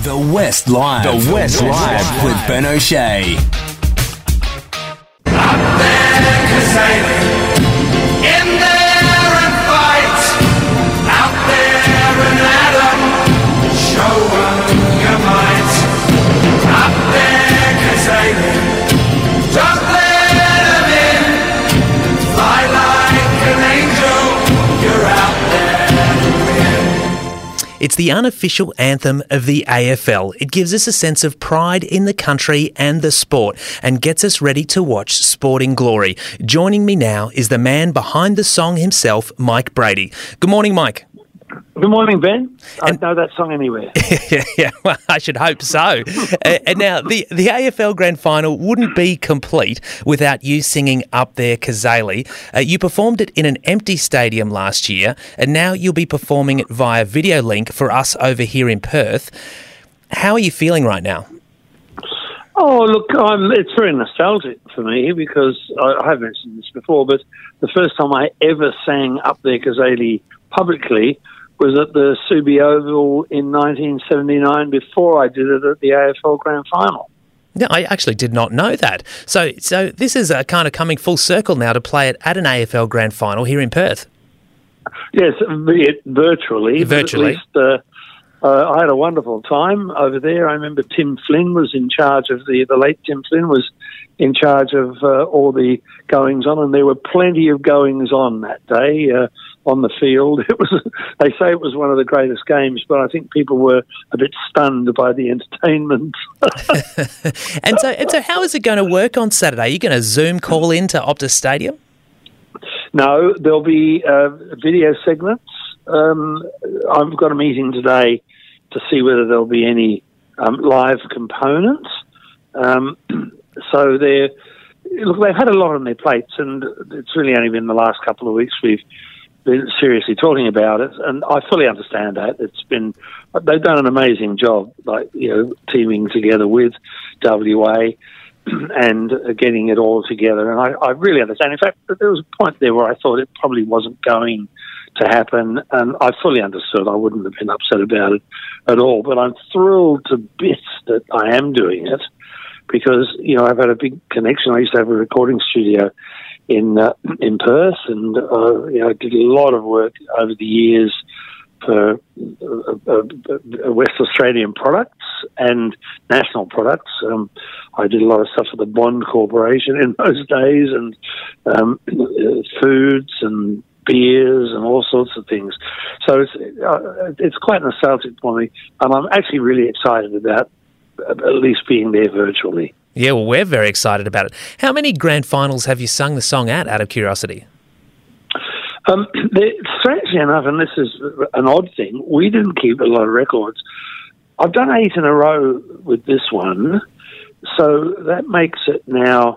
The West Live. The West Live with Ben O'Shea. Up there, Kazali, in there and fight. Out there and Adam, show 'em your might. Up there, Kazali, just let 'em in. Fly like an angel, you're out there to win. It's the unofficial anthem of the AFL. It gives us a sense of pride in the country and the sport and gets us ready to watch sporting glory. Joining me now is the man behind the song himself, Mike Brady. Good morning, Mike. Good morning, Ben. I know that song anywhere. Yeah, well, I should hope so. And now, the AFL Grand Final wouldn't be complete without you singing Up There, Kazali. You performed it in an empty stadium last year, and now you'll be performing it via video link for us over here in Perth. How are you feeling right now? Oh, look, it's very nostalgic for me because I have mentioned this before, but the first time I ever sang Up There, Kazali publicly was at the Subi Oval in 1979 before I did it at the AFL Grand Final. Yeah, I actually did not know that. So this is kind of coming full circle now to play it at an AFL Grand Final here in Perth. Yes, be it virtually. Virtually. But at least I had a wonderful time over there. I remember Tim Flynn was in charge of the late Tim Flynn was in charge of all the goings-on, and there were plenty of goings-on that day on the field. They say it was one of the greatest games, but I think people were a bit stunned by the entertainment. And so how is it going to work on Saturday? Are you going to Zoom call into Optus Stadium? No, there'll be video segments. I've got a meeting today to see whether there'll be any live components. So they've had a lot on their plates, and it's really only been the last couple of weeks we've been seriously talking about it, and I fully understand that. They've done an amazing job, teaming together with WA and getting it all together, and I really understand. In fact, there was a point there where I thought it probably wasn't going to happen, and I fully understood. I wouldn't have been upset about it at all, but I'm thrilled to bits that I am doing it because, I've had a big connection. I used to have a recording studio in Perth, and I did a lot of work over the years for West Australian products and national products. I did a lot of stuff for the Bond Corporation in those days, and foods and beers and all sorts of things. So it's quite nostalgic for me, and I'm actually really excited about at least being there virtually. Yeah, well, we're very excited about it. How many grand finals have you sung the song at, out of curiosity? Strangely enough, and this is an odd thing, we didn't keep a lot of records. I've done 8 in a row with this one, so that makes it now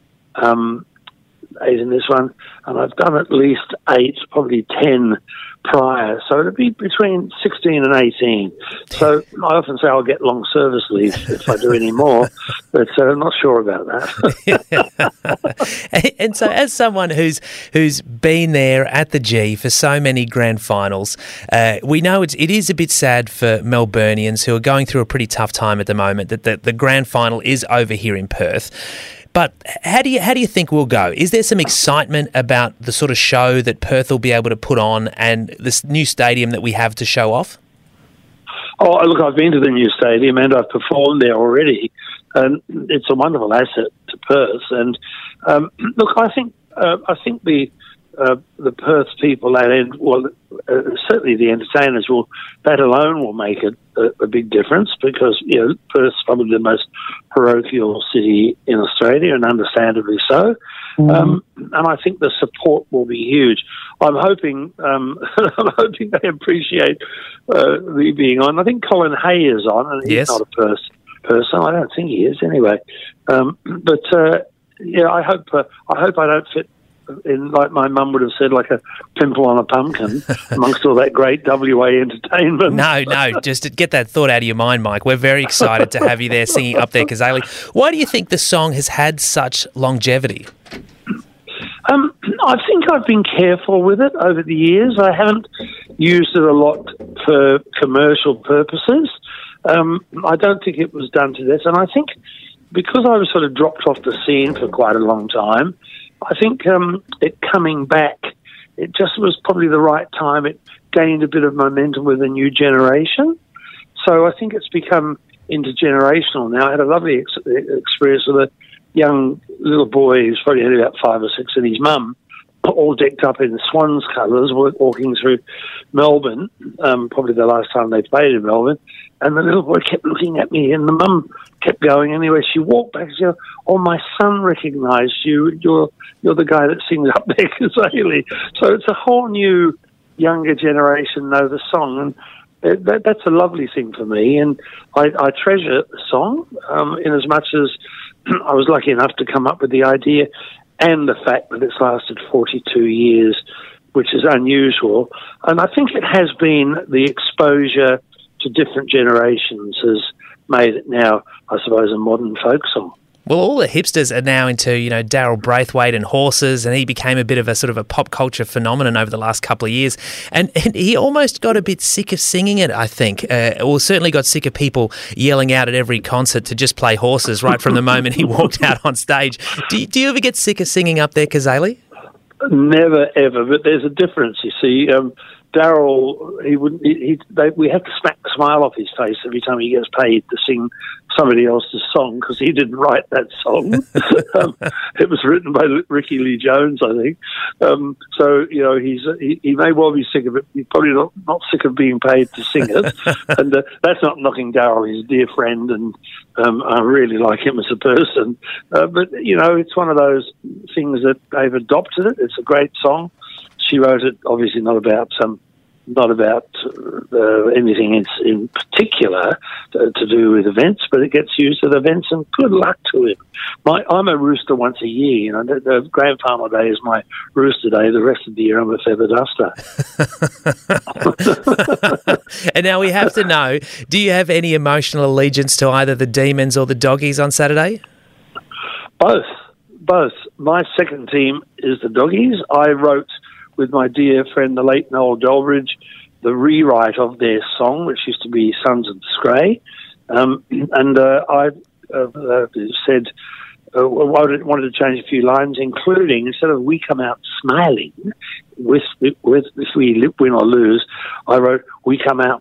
8 in this one, and I've done at least 8, probably 10 prior, so it'd be between 16 and 18. So I often say I'll get long service leave if I do any more, but I'm not sure about that. And so as someone who's been there at the G for so many grand finals, we know it is a bit sad for Melburnians who are going through a pretty tough time at the moment that the grand final is over here in Perth. But how do you think we'll go? Is there some excitement about the sort of show that Perth will be able to put on and this new stadium that we have to show off? Oh, look, I've been to the new stadium and I've performed there already, and it's a wonderful asset to Perth. And look, I think the Perth people, certainly the entertainers, that alone will make it a big difference because, Perth's probably the most parochial city in Australia, and understandably so. And I think the support will be huge. I'm hoping they appreciate me being on. I think Colin Hay is on, and he's not a Perth person. I don't think he is anyway. I hope I don't fit in, like my mum would have said, like a pimple on a pumpkin amongst all that great WA entertainment. No, just get that thought out of your mind, Mike. We're very excited to have you there singing Up There, Kazali. Why do you think the song has had such longevity? I think I've been careful with it over the years. I haven't used it a lot for commercial purposes. I don't think it was done to this. And I think because I was sort of dropped off the scene for quite a long time, I think it coming back, it just was probably the right time. It gained a bit of momentum with a new generation. So I think it's become intergenerational now. I had a lovely experience with a young little boy who's probably only about 5 or 6, and his mum, all decked up in Swans colours, walking through Melbourne, probably the last time they played in Melbourne, and the little boy kept looking at me, and the mum kept going. Anyway, she walked back and said, "Oh, my son recognised you. You're the guy that sings Up There, Cazaly." So it's a whole new, younger generation know the song, and that's a lovely thing for me, and I treasure the song in as much as I was lucky enough to come up with the idea, and the fact that it's lasted 42 years, which is unusual. And I think it has been the exposure to different generations has made it now, I suppose, a modern folk song. Well, all the hipsters are now into, Daryl Braithwaite and horses, and he became a bit of a sort of a pop culture phenomenon over the last couple of years. And he almost got a bit sick of singing it, I think. Or certainly got sick of people yelling out at every concert to just play horses right from the moment he walked out on stage. Do you ever get sick of singing Up There, Cazaly? Never, ever. But there's a difference, you see. Daryl, we have to smack the smile off his face every time he gets paid to sing somebody else's song, because he didn't write that song. It was written by Ricky Lee Jones, I think. So he may well be sick of it. He's probably not sick of being paid to sing it. And that's not knocking Daryl. He's a dear friend, and I really like him as a person. But it's one of those things that they've adopted it. It's a great song. She wrote it, obviously not about anything in particular to do with events, but it gets used at events, and good luck to him. I'm a rooster once a year. The grand final day is my rooster day. The rest of the year I'm a feather duster. And now we have to know, do you have any emotional allegiance to either the Demons or the Doggies on Saturday? Both. My second team is the Doggies. I wrote with my dear friend, the late Noel Delbridge, the rewrite of their song, which used to be Sons of the Scray. I said, I wanted to change a few lines, including, instead of "we come out smiling," with if we win or lose, I wrote, "we come out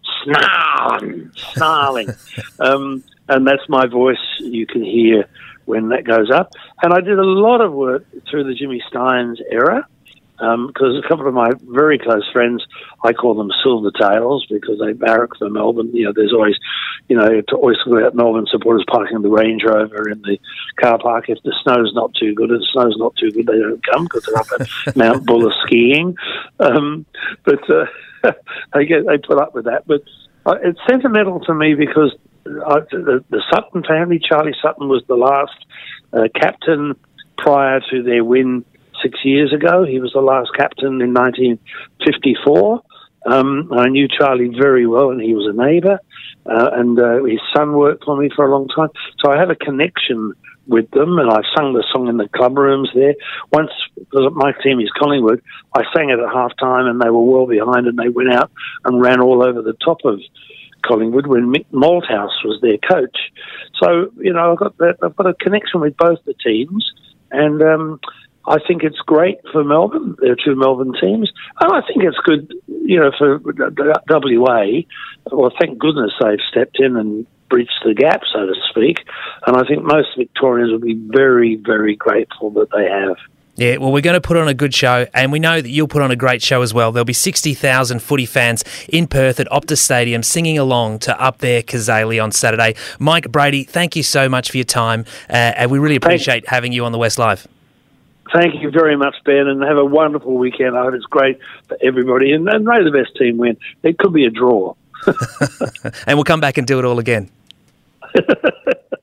snarling." And that's my voice you can hear when that goes up. And I did a lot of work through the Jimmy Steins era, because a couple of my very close friends, I call them Silvertails because they barrack for Melbourne. There's always, always talk about Melbourne supporters parking the Range Rover in the car park. If the snow's not too good, they don't come because they're up at Mount Buller skiing. But they put up with that. But it's sentimental to me because the Sutton family, Charlie Sutton was the last captain prior to their win 6 years ago. He was the last captain in 1954. I knew Charlie very well, and he was a neighbour, and his son worked for me for a long time. So I have a connection with them, and I sung the song in the club rooms there. Once, because my team is Collingwood, I sang it at half-time, and they were well behind, and they went out and ran all over the top of Collingwood when Mick Malthouse was their coach. So, I've got a connection with both the teams, and I think it's great for Melbourne. There are two Melbourne teams. And I think it's good, for WA. Well, thank goodness they've stepped in and breached the gap, so to speak. And I think most Victorians will be very, very grateful that they have. Yeah, well, we're going to put on a good show, and we know that you'll put on a great show as well. There'll be 60,000 footy fans in Perth at Optus Stadium singing along to Up There, Cazaly on Saturday. Mike Brady, thank you so much for your time, and we really appreciate having you on the West Live. Thank you very much, Ben, and have a wonderful weekend. I hope it's great for everybody, and may the best team win. It could be a draw. And we'll come back and do it all again.